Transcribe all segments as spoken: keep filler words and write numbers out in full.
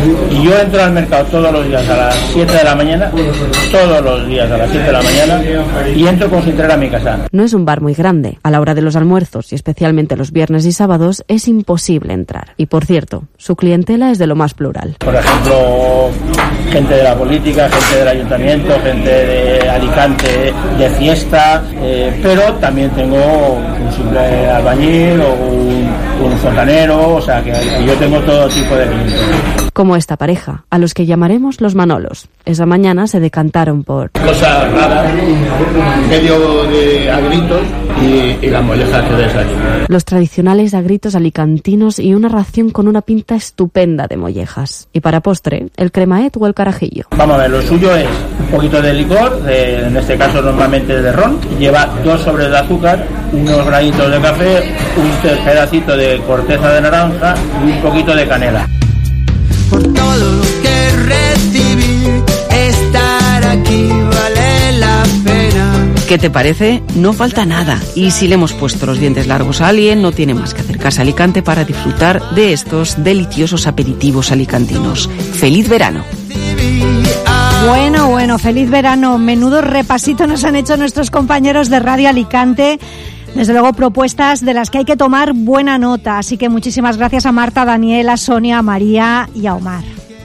Y yo entro al mercado todos los días a las siete de la mañana, todos los días a las siete de la mañana, y entro como si entrara a mi casa. No es un bar muy grande. A la hora de los almuerzos, y especialmente los viernes y sábados, es imposible entrar. Y por cierto, su clientela es de lo más plural. Por ejemplo, gente de la política, gente del ayuntamiento, gente de Alicante de fiesta, eh, pero también tengo un simple albañil o un, un fontanero, o sea que yo tengo todo tipo de clientes. Como esta pareja, a los que llamaremos los Manolos. Esa mañana se decantaron por... Cosas raras, medio de agritos y, y la molleja que ves aquí. Los tradicionales agritos alicantinos y una ración con una pinta estupenda de mollejas. Y para postre, el cremaet o el carajillo. Vamos a ver, lo suyo es un poquito de licor, de, en este caso normalmente de ron. Lleva dos sobres de azúcar, unos granitos de café, un pedacito de corteza de naranja y un poquito de canela. Por todo lo que recibí, estar aquí vale la pena. ¿Qué te parece? No falta nada. Y si le hemos puesto los dientes largos a alguien, no tiene más que acercarse a Alicante para disfrutar de estos deliciosos aperitivos alicantinos. ¡Feliz verano! Bueno, bueno, feliz verano. Menudo repasito nos han hecho nuestros compañeros de Radio Alicante. Desde luego, propuestas de las que hay que tomar buena nota. Así que muchísimas gracias a Marta, Daniel, a Sonia, a María y a Omar.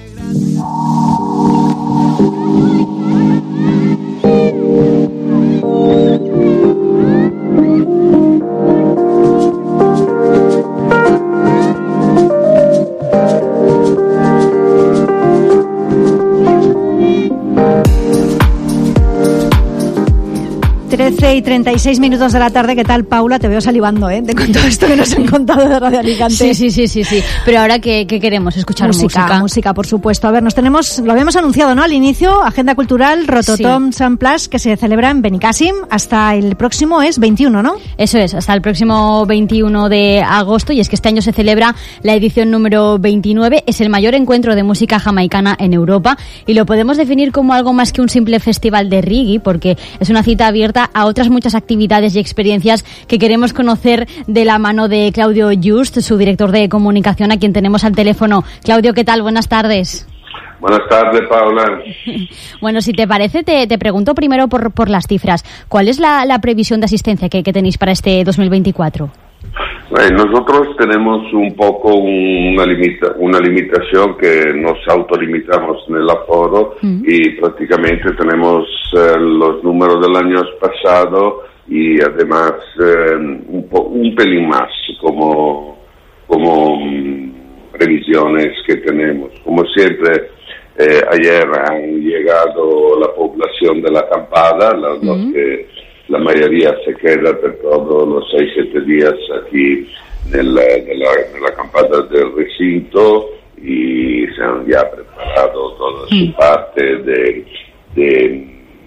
trece y treinta y seis minutos de la tarde. ¿Qué tal, Paula? Te veo salivando, ¿eh? De con todo esto que nos han contado de Radio Alicante. Sí, sí, sí, sí, sí. Pero ahora, ¿qué, qué queremos? ¿Escuchar música? Música, música, por supuesto. A ver, nos tenemos, lo habíamos anunciado, ¿no? Al inicio, Agenda Cultural Rototom sí. Sun Plus, que se celebra en Benicàssim. Hasta el próximo es veintiuno, ¿no? Eso es, hasta el próximo veintiuno de agosto. Y es que este año se celebra la edición número veintinueve. Es el mayor encuentro de música jamaicana en Europa. Y lo podemos definir como algo más que un simple festival de reggae, porque es una cita abierta a otras muchas actividades y experiencias que queremos conocer de la mano de Claudio Just, su director de comunicación, a quien tenemos al teléfono. Claudio, ¿qué tal? Buenas tardes. Buenas tardes, Paula. Bueno, si te parece, te, te pregunto primero por, por las cifras. ¿Cuál es la, la previsión de asistencia que, que tenéis para este dos mil veinticuatro? Bueno, nosotros tenemos un poco una, limita, una limitación que nos autolimitamos en el aforo mm. y prácticamente tenemos eh, los números del año pasado y además eh, un, po, un pelín más como, como um, previsiones que tenemos. Como siempre, eh, ayer han llegado la población de la acampada, los, mm. los que la mayoría se queda per todos los seis, siete días aquí nella, nella, nella acampada del recinto y se han ya preparado toda su mm. parte de, de,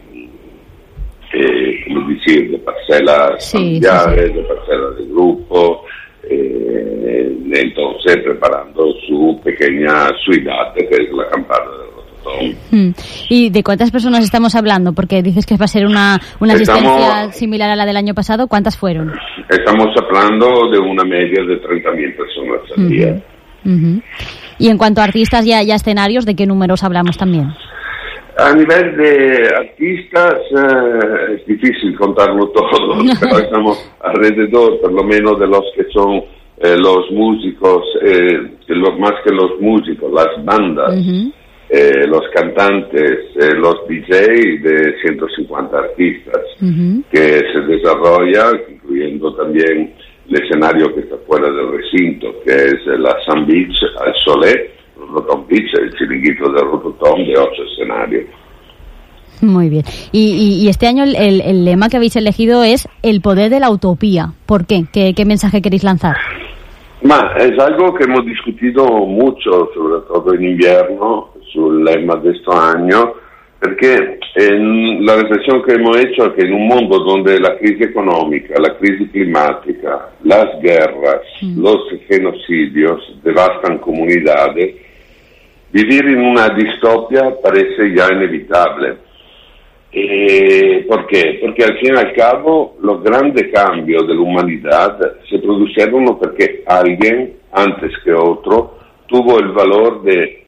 de, ¿cómo decir?, de parcelas sí, familiares, sí, sí. de parcelas de grupo, eh, entonces preparando su pequeña ciudad que es la acampada del Hmm. ¿Y de cuántas personas estamos hablando? Porque dices que va a ser una, una asistencia estamos, similar a la del año pasado. ¿Cuántas fueron? Estamos hablando de una media de treinta mil personas al uh-huh. día. Uh-huh. Y en cuanto a artistas y a, y a escenarios, ¿de qué números hablamos también? A nivel de artistas eh, es difícil contarlo todo, pero estamos alrededor, por lo menos, de los que son eh, los músicos, eh, los, más que los músicos, las bandas. Uh-huh. Eh, los cantantes, eh, los D J de ciento cincuenta artistas uh-huh. que se desarrolla, incluyendo también el escenario que está fuera del recinto, que es la Sun Beach al Solé, Rototom Beach, el chiringuito de Rototom de ocho escenarios. Muy bien. Y, y, y este año el, el, el lema que habéis elegido es el poder de la utopía. ¿Por qué? ¿Qué, qué mensaje queréis lanzar? Ma es algo que hemos discutido mucho, sobre todo en invierno, sul lema de este año, perché en la riflessione che abbiamo hecho es que en un mundo donde la crisi económica, la crisi climática, las guerras, mm. los genocidios devastan comunidades, vivir en una distopia parece ya inevitable. Eh, ¿Por qué? Porque al fin y al cabo los grandes cambios de la humanidad se produjeron porque alguien, antes que otro, tuvo el valor de